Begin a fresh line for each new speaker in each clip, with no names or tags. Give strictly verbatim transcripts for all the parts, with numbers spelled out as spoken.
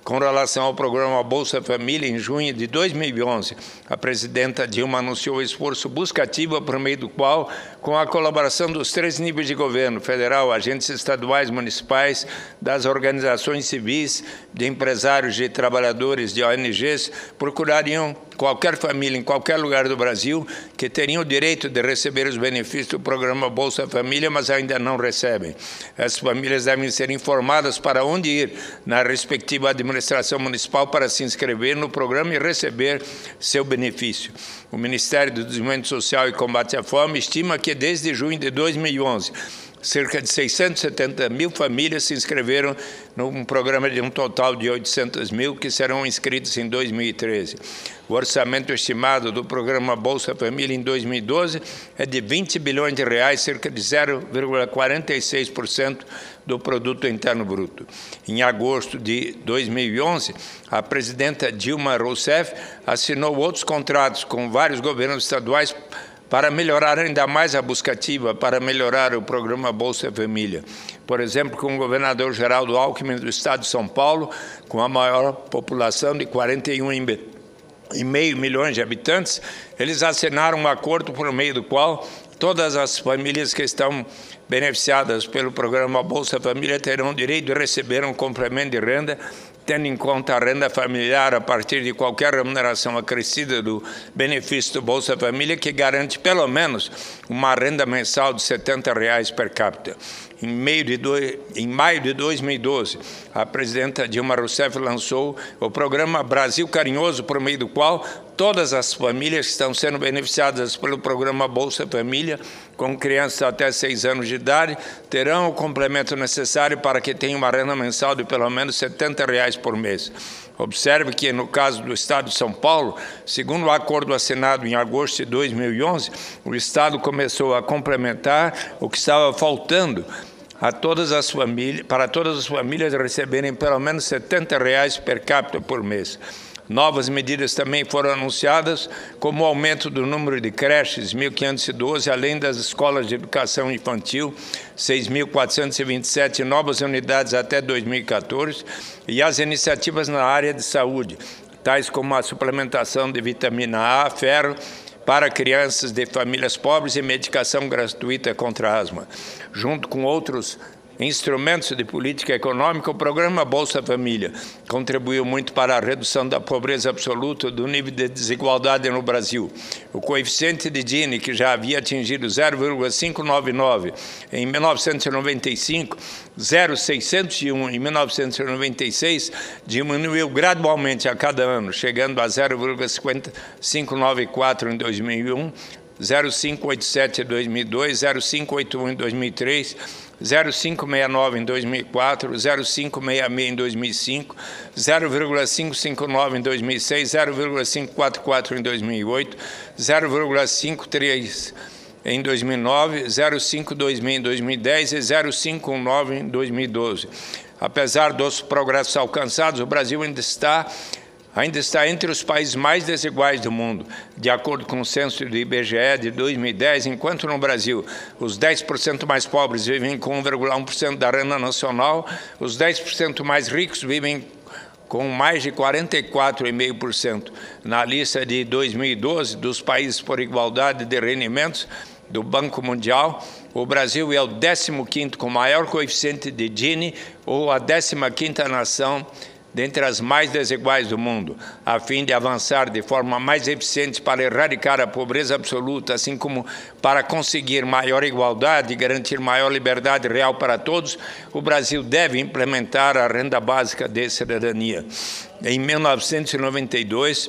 Com relação ao programa Bolsa Família, em junho de dois mil e onze, a presidenta Dilma anunciou o esforço busca ativa por meio do qual, com a colaboração dos três níveis de governo, federal, agentes estaduais, municipais, das organizações civis, de empresários, de trabalhadores, de O N Gs, procurariam qualquer família em qualquer lugar do Brasil que teriam o direito de receber os benefícios do programa Bolsa Família, mas ainda não recebem. As famílias devem ser informadas para onde ir na respectiva administração municipal para se inscrever no programa e receber seu benefício. O Ministério do Desenvolvimento Social e Combate à Fome estima que desde junho de dois mil e onze, cerca de seiscentas e setenta mil famílias se inscreveram num programa de um total de oitocentas mil que serão inscritos em dois mil e treze. O orçamento estimado do programa Bolsa Família em dois mil e doze é de vinte bilhões de reais, cerca de zero vírgula quarenta e seis por cento do Produto Interno Bruto. Em agosto de dois mil e onze, a presidenta Dilma Rousseff assinou outros contratos com vários governos estaduais para melhorar ainda mais a busca ativa, para melhorar o programa Bolsa Família. Por exemplo, com o governador Geraldo Alckmin do estado de São Paulo, com a maior população de quarenta e um vírgula cinco milhões de habitantes, eles assinaram um acordo por meio do qual todas as famílias que estão beneficiadas pelo programa Bolsa Família terão direito de receber um complemento de renda, tendo em conta a renda familiar a partir de qualquer remuneração acrescida do benefício do Bolsa Família, que garante pelo menos uma renda mensal de setenta reais per capita. Em, meio de dois, em maio de dois mil e doze, a presidenta Dilma Rousseff lançou o programa Brasil Carinhoso, por meio do qual todas as famílias que estão sendo beneficiadas pelo programa Bolsa Família, com crianças até seis anos de idade, terão o complemento necessário para que tenham uma renda mensal de pelo menos setenta reais por mês. Observe que, no caso do Estado de São Paulo, segundo o acordo assinado em agosto de dois mil e onze, o Estado começou a complementar o que estava faltando a todas as famílias, para todas as famílias receberem pelo menos setenta reais per capita por mês. Novas medidas também foram anunciadas, como o aumento do número de creches, mil quinhentos e doze, além das escolas de educação infantil, seis mil quatrocentos e vinte e sete novas unidades até dois mil e quatorze, e as iniciativas na área de saúde, tais como a suplementação de vitamina A, ferro, para crianças de famílias pobres e medicação gratuita contra a asma. Junto com outros instrumentos de política econômica, o programa Bolsa Família contribuiu muito para a redução da pobreza absoluta, do nível de desigualdade no Brasil. O coeficiente de Gini, que já havia atingido zero vírgula quinhentos e noventa e nove em mil novecentos e noventa e cinco, zero vírgula seiscentos e um em mil novecentos e noventa e seis, diminuiu gradualmente a cada ano, chegando a zero vírgula cinquenta e cinco nove quatro em dois mil e um, zero vírgula quinhentos e oitenta e sete em dois mil e dois, zero vírgula quinhentos e oitenta e um em dois mil e três, zero vírgula quinhentos e sessenta e nove em dois mil e quatro, zero vírgula quinhentos e sessenta e seis em dois mil e cinco, zero vírgula quinhentos e cinquenta e nove em dois mil e seis, zero vírgula quinhentos e quarenta e quatro em dois mil e oito, zero vírgula quinhentos e três em dois mil e nove, zero vírgula cinquenta e dois mil em dois mil e dez e zero vírgula quinhentos e dezenove em dois mil e doze. Apesar dos progressos alcançados, o Brasil ainda está ainda está entre os países mais desiguais do mundo, de acordo com o censo do I B G E de dois mil e dez, enquanto no Brasil os dez por cento mais pobres vivem com um vírgula um por cento da renda nacional, os dez por cento mais ricos vivem com mais de quarenta e quatro vírgula cinco por cento. Na lista de dois mil e doze dos países por igualdade de rendimentos do Banco Mundial, o Brasil é o décimo quinto com maior coeficiente de Gini, ou a décima quinta nação dentre as mais desiguais do mundo, a fim de avançar de forma mais eficiente para erradicar a pobreza absoluta, assim como para conseguir maior igualdade e garantir maior liberdade real para todos, o Brasil deve implementar a renda básica de cidadania. Em mil novecentos e noventa e dois,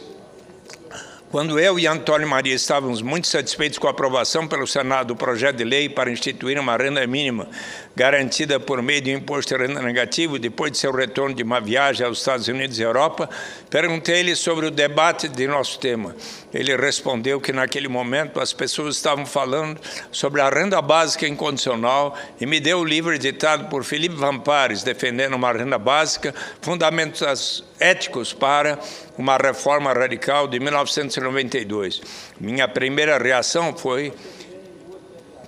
quando eu e Antônio Maria estávamos muito satisfeitos com a aprovação pelo Senado do projeto de lei para instituir uma renda mínima garantida por meio de um imposto de renda negativo, depois de seu retorno de uma viagem aos Estados Unidos e Europa, perguntei-lhe sobre o debate de nosso tema. Ele respondeu que, naquele momento, as pessoas estavam falando sobre a renda básica incondicional e me deu o livro editado por Felipe Vampares, defendendo uma renda básica, fundamentos éticos para uma reforma radical, de mil novecentos e noventa e dois. Minha primeira reação foi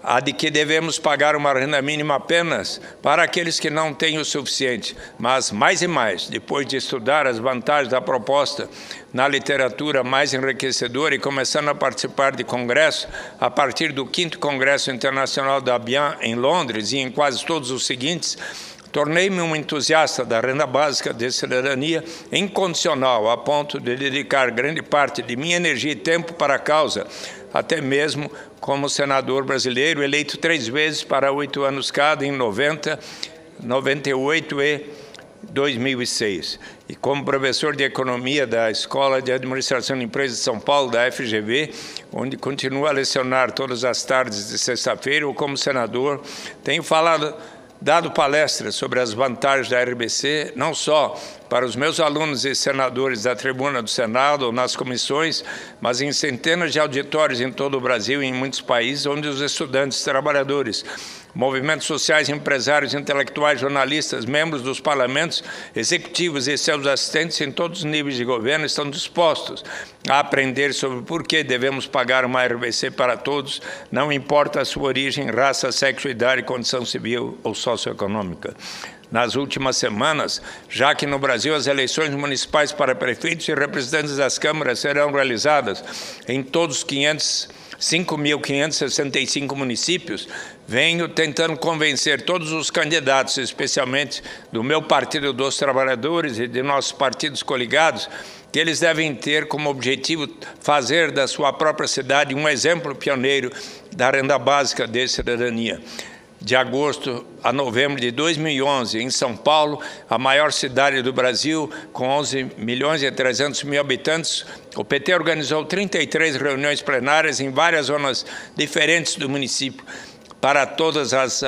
a de que devemos pagar uma renda mínima apenas para aqueles que não têm o suficiente, mas mais e mais, depois de estudar as vantagens da proposta na literatura mais enriquecedora e começando a participar de congressos, a partir do quinto Congresso Internacional da ABIAN em Londres e em quase todos os seguintes, tornei-me um entusiasta da renda básica de cidadania incondicional, a ponto de dedicar grande parte de minha energia e tempo para a causa, até mesmo como senador brasileiro, eleito três vezes para oito anos cada, em noventa, noventa e oito e dois mil e seis. E como professor de Economia da Escola de Administração de Empresas de São Paulo, da F G V, onde continuo a lecionar todas as tardes de sexta-feira, ou como senador, tenho falado... dado palestras sobre as vantagens da R B C, não só para os meus alunos e senadores da tribuna do Senado ou nas comissões, mas em centenas de auditórios em todo o Brasil e em muitos países, onde os estudantes, trabalhadores, movimentos sociais, empresários, intelectuais, jornalistas, membros dos parlamentos, executivos e seus assistentes em todos os níveis de governo estão dispostos a aprender sobre por que devemos pagar uma R B C para todos, não importa a sua origem, raça, sexo, idade, condição civil ou socioeconômica. Nas últimas semanas, já que no Brasil as eleições municipais para prefeitos e representantes das câmaras serão realizadas em todos os cinco mil quinhentos e sessenta e cinco municípios, venho tentando convencer todos os candidatos, especialmente do meu Partido dos Trabalhadores e de nossos partidos coligados, que eles devem ter como objetivo fazer da sua própria cidade um exemplo pioneiro da renda básica de cidadania. De agosto a novembro de dois mil e onze, em São Paulo, a maior cidade do Brasil, com onze milhões e trezentos mil habitantes, o P T organizou trinta e três reuniões plenárias em várias zonas diferentes do município, para todas as,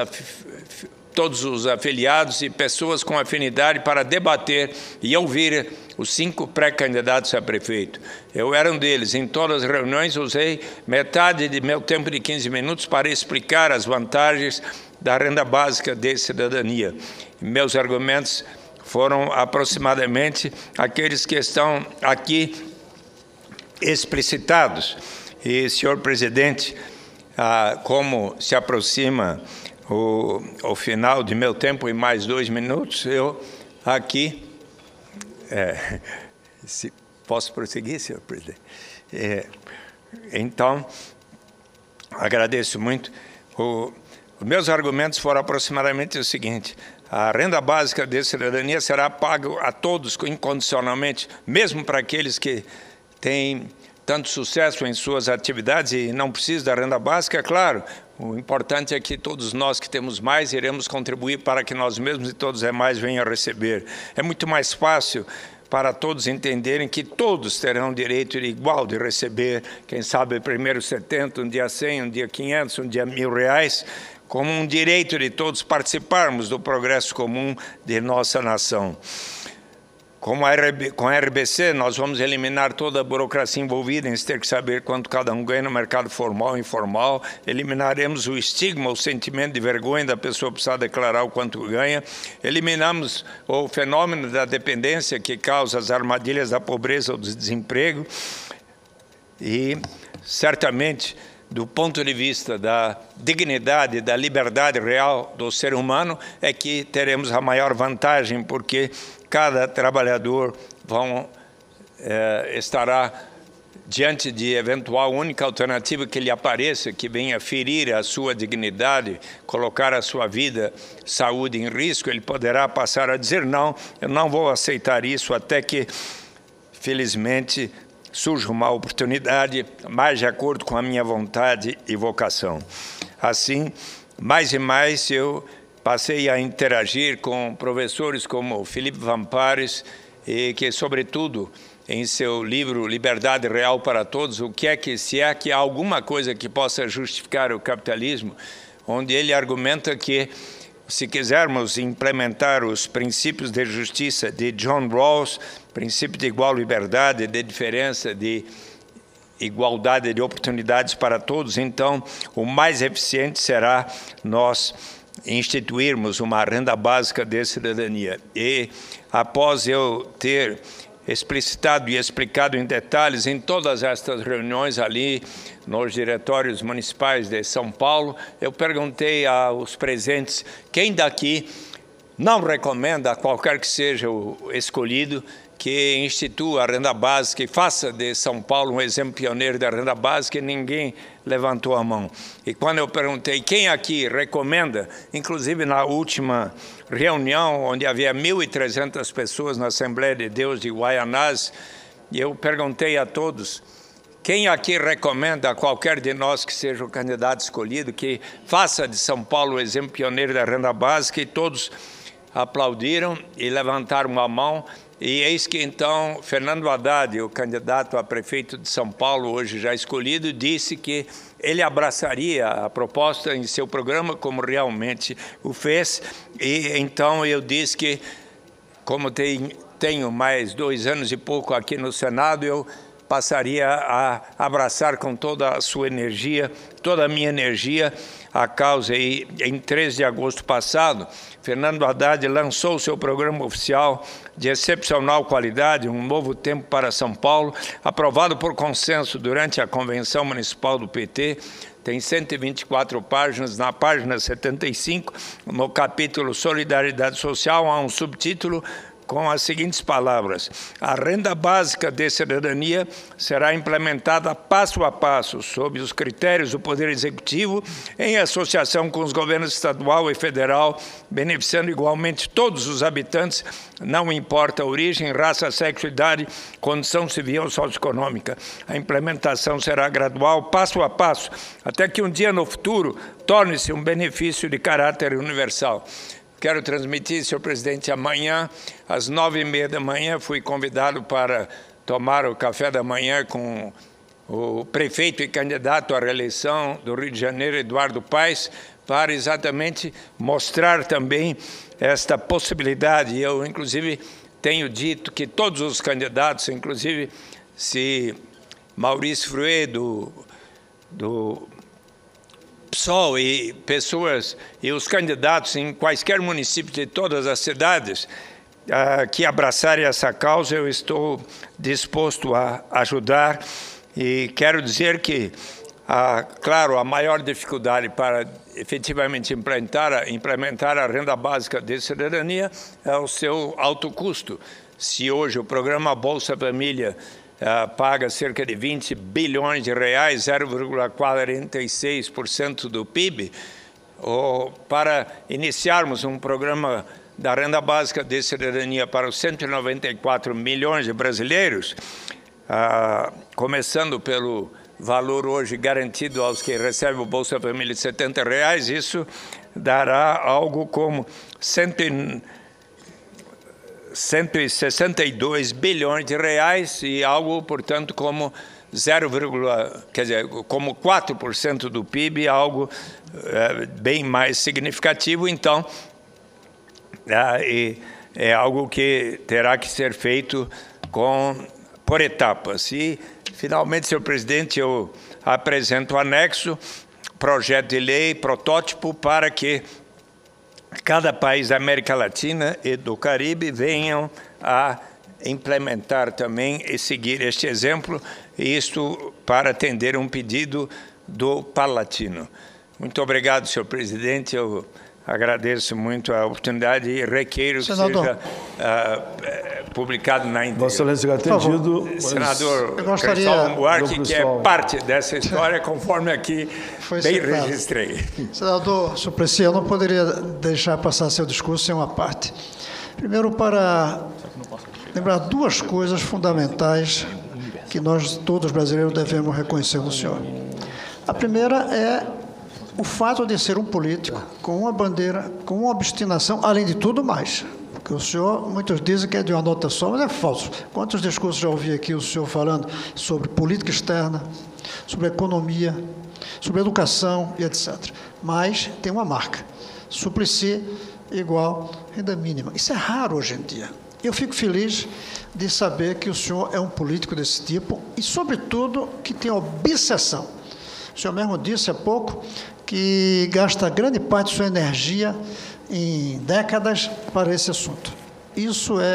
todos os afiliados e pessoas com afinidade para debater e ouvir os cinco pré-candidatos a prefeito. Eu era um deles. Em todas as reuniões, usei metade de meu tempo de quinze minutos para explicar as vantagens da renda básica de cidadania. Meus argumentos foram aproximadamente aqueles que estão aqui explicitados. E, senhor presidente, ah, como se aproxima o, o final de meu tempo em mais dois minutos, eu aqui... É, se posso prosseguir, senhor presidente? É, então, agradeço muito. O, os meus argumentos foram aproximadamente o seguinte: a renda básica de cidadania será paga a todos incondicionalmente, mesmo para aqueles que têm tanto sucesso em suas atividades e não precisam da renda básica, é claro. O importante é que todos nós que temos mais iremos contribuir para que nós mesmos e todos os demais venham a receber. É muito mais fácil para todos entenderem que todos terão direito igual de receber, quem sabe primeiro setenta, um dia cem, um dia quinhentos, um dia mil reais, como um direito de todos participarmos do progresso comum de nossa nação. Como a R B, com a R B C, nós vamos eliminar toda a burocracia envolvida em ter que saber quanto cada um ganha no mercado formal e informal. Eliminaremos o estigma, o sentimento de vergonha da pessoa precisar declarar o quanto ganha. Eliminamos o fenômeno da dependência que causa as armadilhas da pobreza ou do desemprego. E, certamente, do ponto de vista da dignidade, da liberdade real do ser humano, é que teremos a maior vantagem, porque cada trabalhador vão, eh, estará diante de eventual única alternativa que lhe apareça, que venha ferir a sua dignidade, colocar a sua vida, saúde em risco, ele poderá passar a dizer: não, eu não vou aceitar isso, até que, felizmente, surge uma oportunidade mais de acordo com a minha vontade e vocação. Assim, mais e mais eu passei a interagir com professores como Felipe Vampares, e que, sobretudo, em seu livro Liberdade Real para Todos, o que é que, se é que há alguma coisa que possa justificar o capitalismo, onde ele argumenta que, se quisermos implementar os princípios de justiça de John Rawls, princípio de igual liberdade, de diferença, de igualdade de oportunidades para todos, então o mais eficiente será nós instituirmos uma renda básica de cidadania. E após eu ter explicitado e explicado em detalhes em todas estas reuniões ali nos diretórios municipais de São Paulo. Eu perguntei aos presentes quem daqui não recomenda, qualquer que seja o escolhido, que institua a renda básica e faça de São Paulo um exemplo pioneiro da renda básica, e ninguém levantou a mão. E quando eu perguntei quem aqui recomenda, inclusive na última reunião, onde havia mil e trezentas pessoas na Assembleia de Deus de Guaianazes, eu perguntei a todos, quem aqui recomenda a qualquer de nós que seja o candidato escolhido, que faça de São Paulo o exemplo pioneiro da renda básica, e todos aplaudiram e levantaram a mão. E eis que, então, Fernando Haddad, o candidato a prefeito de São Paulo, hoje já escolhido, disse que ele abraçaria a proposta em seu programa, como realmente o fez. E, então, eu disse que, como tem, tenho mais dois anos e pouco aqui no Senado, eu passaria a abraçar com toda a sua energia, toda a minha energia, a causa. E em três de agosto passado, Fernando Haddad lançou seu programa oficial de excepcional qualidade, Um Novo Tempo para São Paulo, aprovado por consenso durante a Convenção Municipal do P T. Tem cento e vinte e quatro páginas. Na página setenta e cinco, no capítulo Solidariedade Social, há um subtítulo com as seguintes palavras: a renda básica de cidadania será implementada passo a passo, sob os critérios do Poder Executivo, em associação com os governos estadual e federal, beneficiando igualmente todos os habitantes, não importa a origem, raça, sexo, idade, condição civil ou socioeconômica. A implementação será gradual, passo a passo, até que um dia no futuro torne-se um benefício de caráter universal. Quero transmitir, senhor presidente, amanhã, às nove e meia da manhã, fui convidado para tomar o café da manhã com o prefeito e candidato à reeleição do Rio de Janeiro, Eduardo Paes, para exatamente mostrar também esta possibilidade. Eu, inclusive, tenho dito que todos os candidatos, inclusive, se Maurício Fruet, do, do P SOL, e pessoas e os candidatos em quaisquer municípios de todas as cidades uh, que abraçarem essa causa, eu estou disposto a ajudar. E quero dizer que, uh, claro, a maior dificuldade para efetivamente implementar a, implementar a renda básica de cidadania é o seu alto custo. Se hoje o programa Bolsa Família Uh, paga cerca de vinte bilhões de reais, zero vírgula quarenta e seis por cento do P I B, ou para iniciarmos um programa da renda básica de cidadania para os cento e noventa e quatro milhões de brasileiros, uh, começando pelo valor hoje garantido aos que recebem o Bolsa Família de setenta reais, isso dará algo como cento e sessenta e dois bilhões de reais, e algo, portanto, como zero, quer dizer, como quatro por cento do P I B, algo é, bem mais significativo. Então, é, é algo que terá que ser feito com, por etapas. E, finalmente, senhor presidente, eu apresento o anexo, projeto de lei, protótipo, para que cada país da América Latina e do Caribe venham a implementar também e seguir este exemplo, isto para atender um pedido do Palatino. Muito obrigado, senhor presidente. Eu agradeço muito a oportunidade e requeiro Senador. que seja uh, publicado na íntegra.
Vossa Excelência, atendido.
Senador
gostaria...
Cristóvão Buarque, que é parte dessa história, conforme aqui
Foi
bem
citado.
registrei.
Senador Suplicy, eu não poderia deixar passar seu discurso sem uma parte. Primeiro, para lembrar duas coisas fundamentais que nós, todos brasileiros, devemos reconhecer no senhor. A primeira é o fato de ser um político com uma bandeira, com uma obstinação, além de tudo mais. Porque o senhor, muitos dizem que é de uma nota só, mas é falso. Quantos discursos já ouvi aqui o senhor falando sobre política externa, sobre economia, sobre educação e etcétera. Mas tem uma marca. Suplicy igual renda mínima. Isso é raro hoje em dia. Eu fico feliz de saber que o senhor é um político desse tipo e, sobretudo, que tem obsessão. O senhor mesmo disse há pouco que gasta grande parte de sua energia em décadas para esse assunto. Isso é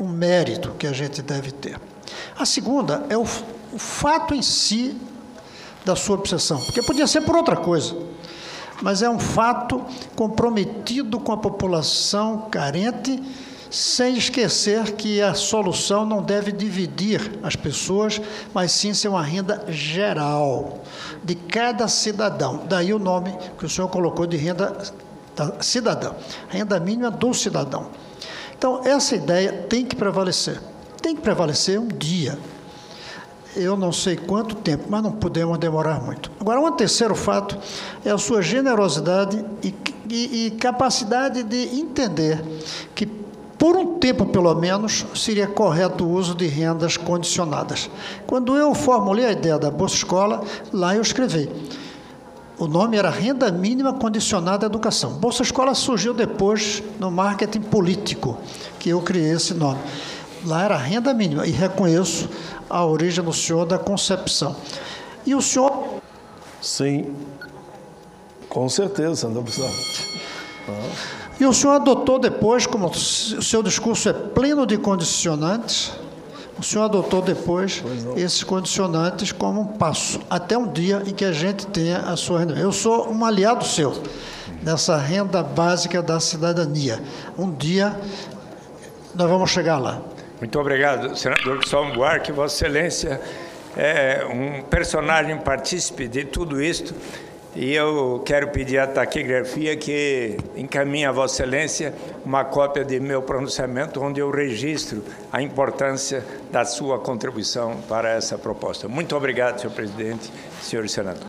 um mérito que a gente deve ter. A segunda é o, o fato em si da sua obsessão, porque podia ser por outra coisa, mas é um fato comprometido com a população carente, sem esquecer que a solução não deve dividir as pessoas, mas sim ser uma renda geral de cada cidadão. Daí o nome que o senhor colocou de renda cidadã, renda mínima do cidadão. Então, essa ideia tem que prevalecer. Tem que prevalecer um dia. Eu não sei quanto tempo, mas não podemos demorar muito. Agora, um terceiro fato é a sua generosidade e, e, e capacidade de entender que, por um tempo, pelo menos, seria correto o uso de rendas condicionadas. Quando eu formulei a ideia da Bolsa Escola, lá eu escrevi. O nome era Renda Mínima Condicionada à Educação. Bolsa Escola surgiu depois no marketing político, que eu criei esse nome. Lá era renda mínima, e reconheço a origem do senhor da concepção. E o senhor...
Sim, com certeza, não precisa...
E o senhor adotou depois, como o seu discurso é pleno de condicionantes, o senhor adotou depois esses condicionantes como um passo, até um dia em que a gente tenha a sua renda. Eu sou um aliado seu nessa renda básica da cidadania. Um dia nós vamos chegar lá.
Muito obrigado, senador Cristóvão Buarque. Vossa Excelência é um personagem partícipe de tudo isto. E eu quero pedir à taquigrafia que encaminhe a Vossa Excelência uma cópia de meu pronunciamento, onde eu registro a importância da sua contribuição para essa proposta. Muito obrigado, senhor presidente, senhores senadores.